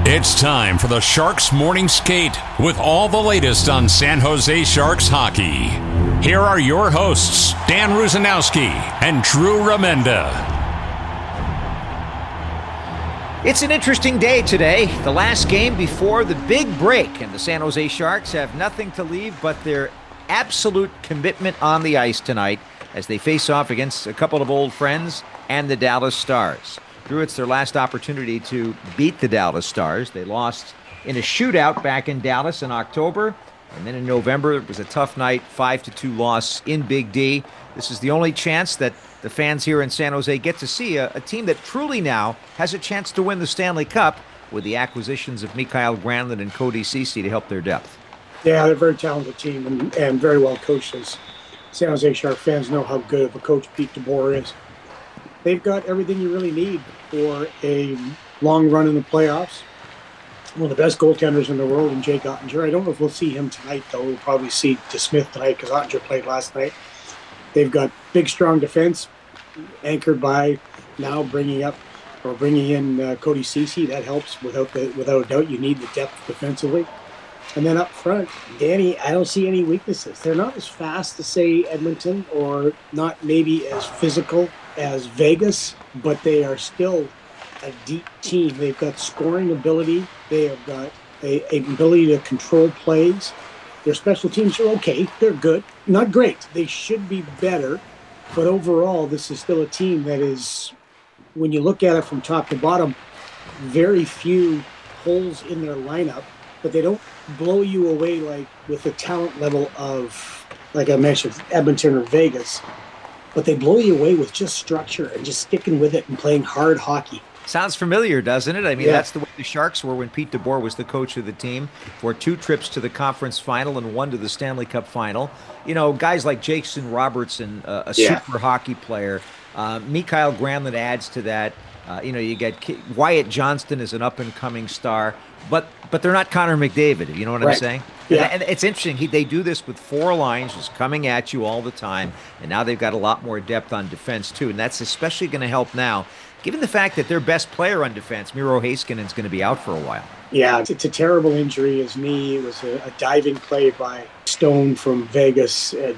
It's time for the Sharks Morning Skate with all the latest on San Jose Sharks hockey. Here are your hosts, Dan Rusanowski and Drew Remenda. It's an interesting day today, the last game before the big break, and the San Jose Sharks have nothing to leave but their absolute commitment on the ice tonight as they face off against a couple of old friends and the Dallas Stars. Drew, it's their last opportunity to beat the Dallas Stars. They lost in a shootout back in Dallas in October, and then in November it was a tough night, 5-2 loss in Big D. This is the only chance that the fans here in San Jose get to see a team that truly now has a chance to win the Stanley Cup with the acquisitions of Mikael Granlund and Cody Ceci to help their depth. Yeah, they're a very talented team and very well coached. As San Jose Shark fans know how good of a coach Pete DeBoer is. They've got everything you really need for a long run in the playoffs. One of the best goaltenders in the world in Jake Oettinger. I don't know if we'll see him tonight, though. We'll probably see DeSmith tonight because Oettinger played last night. They've got big, strong defense anchored by now bringing in Cody Ceci. That helps without a doubt. You need the depth defensively. And then up front, Danny, I don't see any weaknesses. They're not as fast as, say, Edmonton, or not maybe as physical as Vegas, but they are still a deep team. They've got scoring ability. They have got a ability to control plays. Their special teams are okay. They're good. Not great. They should be better. But overall, this is still a team that is, when you look at it from top to bottom, very few holes in their lineup, but they don't blow you away like with the talent level of, like I mentioned, Edmonton or Vegas. But they blow you away with just structure and just sticking with it and playing hard hockey. Sounds familiar, doesn't it? I mean, That's the way the Sharks were when Pete DeBoer was the coach of the team for 2 trips to the conference final and 1 to the Stanley Cup final. You know, guys like Jason Robertson, super hockey player. Mikael Granlund adds to that. You get Wyatt Johnston is an up-and-coming star, but they're not Connor McDavid, if you know what I'm saying? Yeah. And it's interesting. They do this with 4 lines just coming at you all the time, and now they've got a lot more depth on defense, too, and that's especially going to help now, given the fact that their best player on defense, Miro Heiskanen, is going to be out for a while. Yeah, it's a terrible injury. His knee, it was a diving play by Stone from Vegas. And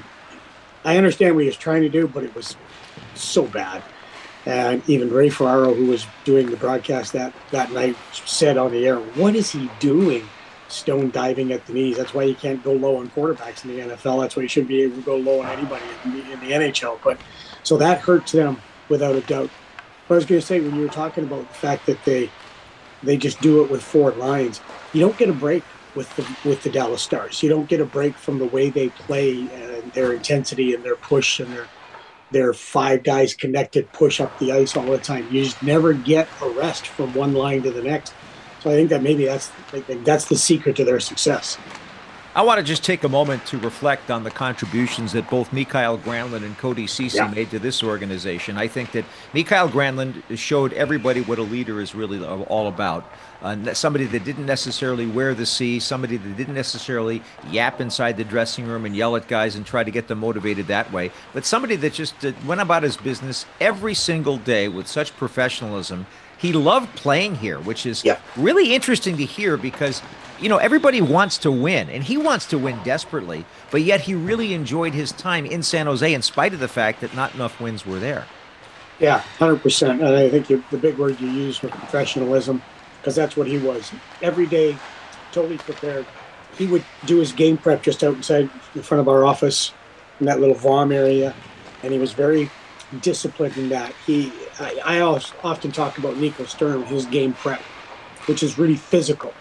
I understand what he was trying to do, but it was so bad. And even Ray Ferraro, who was doing the broadcast that night, said on the air, "What is he doing? Stone diving at the knees. That's why you can't go low on quarterbacks in the NFL. That's why you shouldn't be able to go low on anybody in the NHL." But so that hurts them without a doubt. But I was going to say, when you were talking about the fact that they just do it with 4 lines, you don't get a break with the Dallas Stars. You don't get a break from the way they play and their intensity and their push and their 5 guys connected push up the ice all the time. You just never get a rest from one line to the next. So I think that maybe that's the secret to their success. I want to just take a moment to reflect on the contributions that both Mikael Granlund and Cody Ceci made to this organization. I think that Mikael Granlund showed everybody what a leader is really all about. Somebody that didn't necessarily wear the C, somebody that didn't necessarily yap inside the dressing room and yell at guys and try to get them motivated that way, but somebody that just went about his business every single day with such professionalism. He loved playing here, which is really interesting to hear because, everybody wants to win, and he wants to win desperately, but yet he really enjoyed his time in San Jose in spite of the fact that not enough wins were there. Yeah, 100%. And I think the big word you used was professionalism, because that's what he was. Every day, totally prepared. He would do his game prep just outside in front of our office in that little VOM area, and he was very disciplined in that. I often talk about Nico Sturm, his game prep, which is really physical.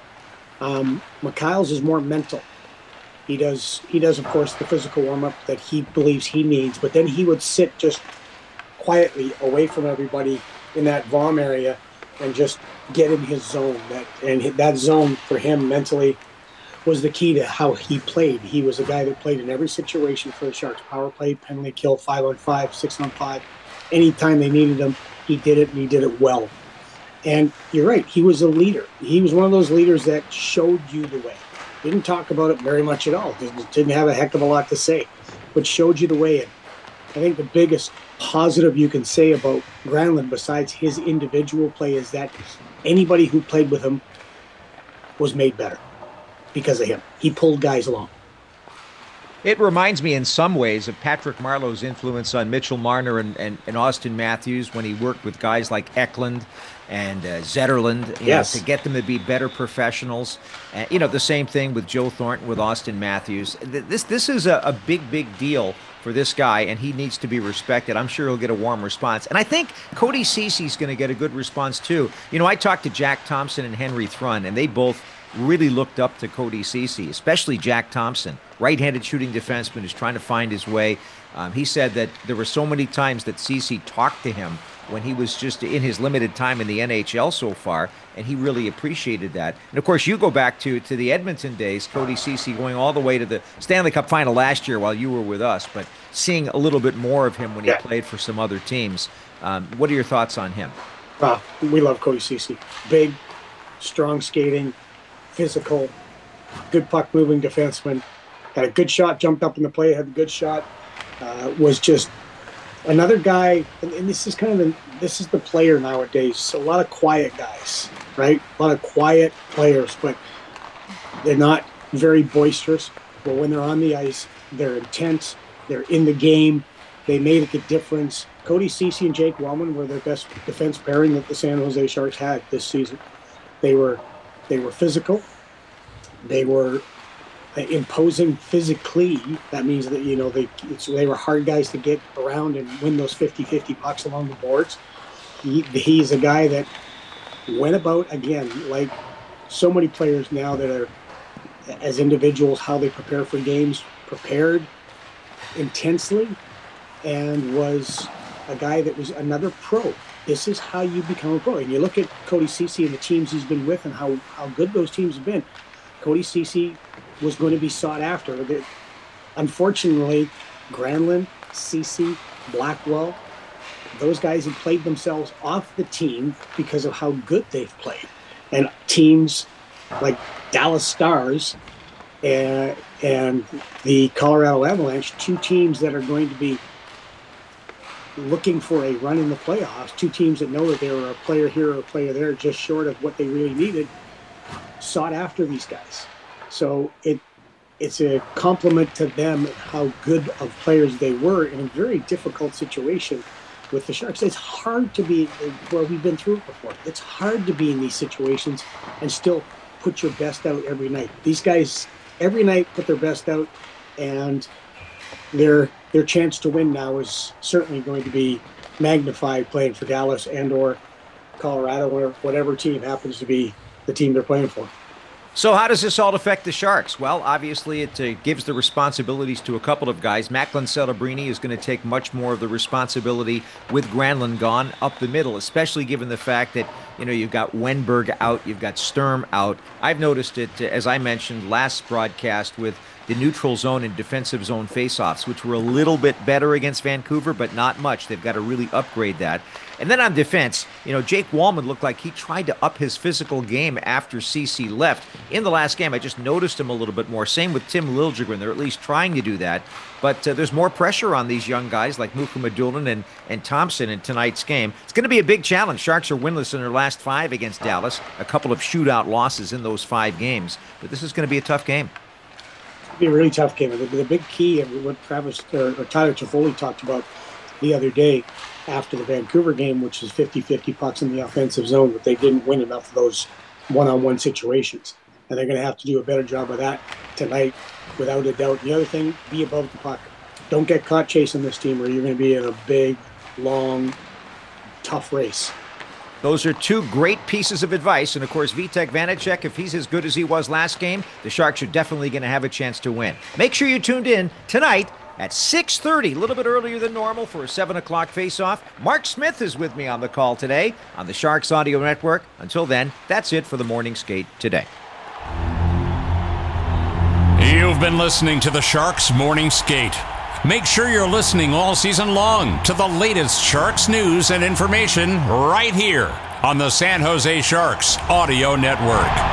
Mikhail's is more mental. He does, of course, the physical warm-up that he believes he needs, but then he would sit just quietly away from everybody in that VOM area and just get in his zone. That zone for him mentally was the key to how he played. He was a guy that played in every situation for the Sharks. Power play, penalty kill, 5-on-5, 6-on-5. Anytime they needed him, he did it, and he did it well. And you're right, he was a leader. He was one of those leaders that showed you the way. Didn't talk about it very much at all. Didn't have a heck of a lot to say, but showed you the way. And I think the biggest positive you can say about Granlund, besides his individual play, is that anybody who played with him was made better because of him. He pulled guys along. It reminds me in some ways of Patrick Marleau's influence on Mitchell Marner and Austin Matthews when he worked with guys like Eklund and Zetterlund, yes, to get them to be better professionals. The same thing with Joe Thornton, with Austin Matthews. This is a big deal for this guy, and he needs to be respected. I'm sure he'll get a warm response. And I think Cody Cece's going to get a good response too. I talked to Jack Thompson and Henry Thrun, and they both really looked up to Cody Cece, especially Jack Thompson, right-handed shooting defenseman who's trying to find his way. He said that there were so many times that Cece talked to him when he was just in his limited time in the NHL so far, and he really appreciated that. And of course, you go back to the Edmonton days, Cody Cece going all the way to the Stanley Cup final last year while you were with us, but seeing a little bit more of him when he played for some other teams. What are your thoughts on him? We love Cody Cece. Big, strong skating, physical, good puck-moving defenseman. Had a good shot, jumped up in the play, had a good shot. Was just another guy, and this is this is the player nowadays. So a lot of quiet guys, right? A lot of quiet players, but they're not very boisterous. But when they're on the ice, they're intense. They're in the game. They made a difference. Cody Cece and Jake Wellman were their best defense pairing that the San Jose Sharks had this season. They were physical. They were imposing physically. That means that they were hard guys to get around and win those 50-50 pucks along the boards. He's a guy that went about, again, like so many players now that are, as individuals, how they prepare for games, prepared intensely, and was a guy that was another pro. This is how you become a pro. And you look at Cody Cece and the teams he's been with and how good those teams have been. Cody Cece was going to be sought after. Unfortunately, Granlund, Cece, Blackwell, those guys have played themselves off the team because of how good they've played. And teams like Dallas Stars and the Colorado Avalanche, two teams that are going to be looking for a run in the playoffs, two teams that know that they were a player here or a player there, just short of what they really needed, sought after these guys. So it's a compliment to them how good of players they were in a very difficult situation with the Sharks. It's hard to be, well, we've been through it before. It's hard to be in these situations and still put your best out every night. These guys every night put their best out, and their chance to win now is certainly going to be magnified playing for Dallas and or Colorado or whatever team happens to be the team they're playing for. So how does this all affect the Sharks? Well, obviously it gives the responsibilities to a couple of guys. Macklin Celebrini is going to take much more of the responsibility with Granlund gone up the middle, especially given the fact that, you've got Wenberg out, you've got Sturm out. I've noticed it, as I mentioned last broadcast, with the neutral zone and defensive zone faceoffs, which were a little bit better against Vancouver, but not much. They've got to really upgrade that. And then on defense, Jake Wallman looked like he tried to up his physical game after Cece left. In the last game, I just noticed him a little bit more. Same with Tim Liljegren. They're at least trying to do that. But there's more pressure on these young guys like Muka Madulin and Thompson in tonight's game. It's going to be a big challenge. Sharks are winless in their last 5 against Dallas. A couple of shootout losses in those 5 games. But this is going to be a tough game. Be a really tough game. The big key, and what Tyler Toffoli talked about the other day after the Vancouver game, which is 50-50 pucks in the offensive zone, but they didn't win enough of those one-on-one situations. And they're going to have to do a better job of that tonight, without a doubt. The other thing, be above the puck. Don't get caught chasing this team, or you're going to be in a big, long, tough race. Those are 2 great pieces of advice. And, of course, Vitek Vanacek, if he's as good as he was last game, the Sharks are definitely going to have a chance to win. Make sure you tuned in tonight at 6:30, a little bit earlier than normal for a 7 o'clock face-off. Mark Smith is with me on the call today on the Sharks Audio Network. Until then, that's it for the Morning Skate today. You've been listening to the Sharks Morning Skate. Make sure you're listening all season long to the latest Sharks news and information right here on the San Jose Sharks Audio Network.